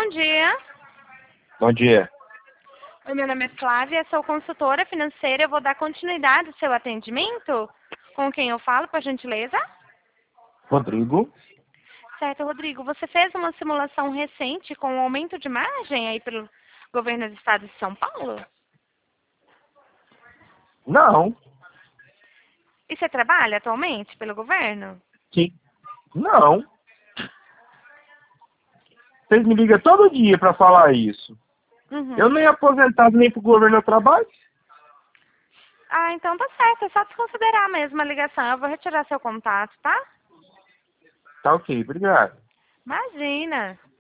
Bom dia. Bom dia. O meu nome é Flávia, sou consultora financeira. Eu vou dar continuidade ao seu atendimento. Com quem eu falo, por gentileza? Rodrigo? Certo, Rodrigo. Você fez uma simulação recente com o aumento de margem aí pelo governo do estado de São Paulo? Não. E você trabalha atualmente pelo governo? Sim. Não. Vocês me ligam todo dia para falar isso. Eu Uhum. nem aposentado nem pro governo eu trabalho. Ah, então tá certo. É só desconsiderar mesmo a ligação. Eu vou retirar seu contato, tá? Tá ok, obrigado. Imagina.